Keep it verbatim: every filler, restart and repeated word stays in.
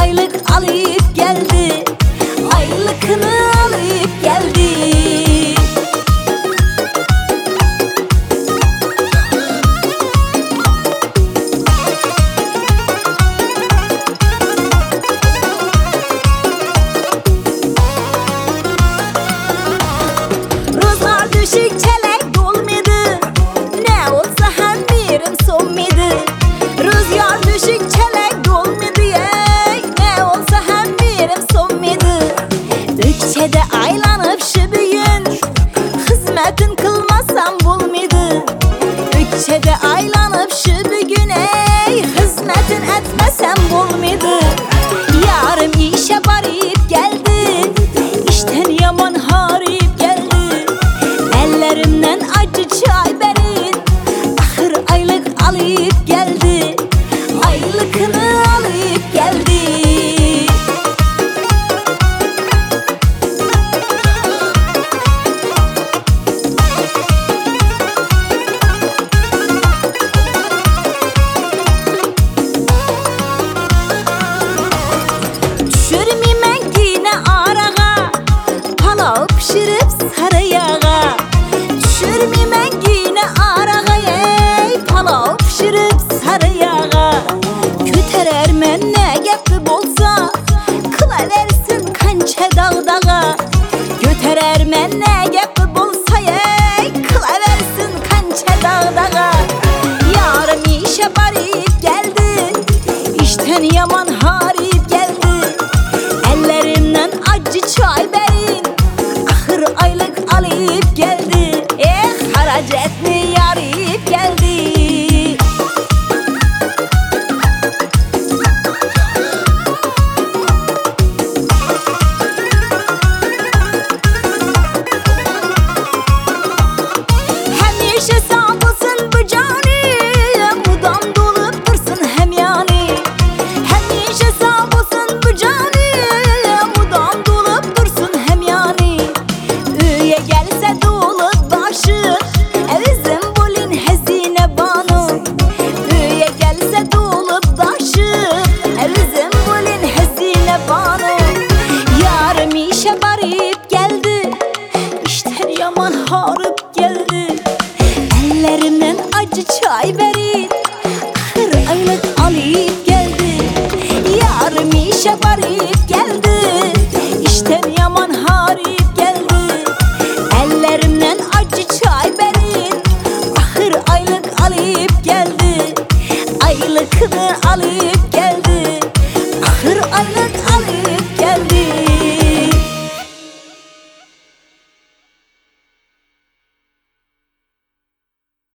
aylık alıp geldi, aylıkını alıp geldi. Rozlar düşük çelek dolmadı, ne olsa hem birim sonmadı. Rüzgar düşük çelek dolmadı, ey, ne olsa hem birim sonmadı. Ökçede aylanıp şu bugün hizmetin kılmasam bulmadı. Ökçede aylanıp şu bugün, ey, hizmetin etmesem bulmadı. Yarım işe varıp geldi, işten yaman harip geldi. Ellerimden acı çay verin, ahır aylık alıp geldi, aylıkını alıp geldi. Düşürmeymen yine arağa, palav pişirip sarı yağa. Düşürmeymen yine arağa, ey, palav pişirip sarı yağa. Köterer men ne gep bolsa, kılaversin kança dağdağa. Göterer men ne gep bolsa, ey, kılaversin kança dağdağa. Yarım işe varıp geldi, işten yaman harip geldi. Ellerimden acı çay verin, ahır aylık alıp geldi. Eh, haracetli yarıp geldi. Hemşe sağ olsun bu cani, mudam dolup dursun hem yani. Hemşe sağ olsun bu cani, mudam dolup dursun hem yani. Üye gelse dolup başı, evizim bulin hezine banu. Üye gelse dolup başı, evizim bulin hezine banu. Yarım işe varıp geldi, işler yaman harip geldi. Ellerimden acı çay verin, ahır aylık alıp geldi. Yarım işe varıp geldi, işten yaman harip geldi. Ellerimden acı çay verin, ahır aylık alıp geldi, aylıkını alıp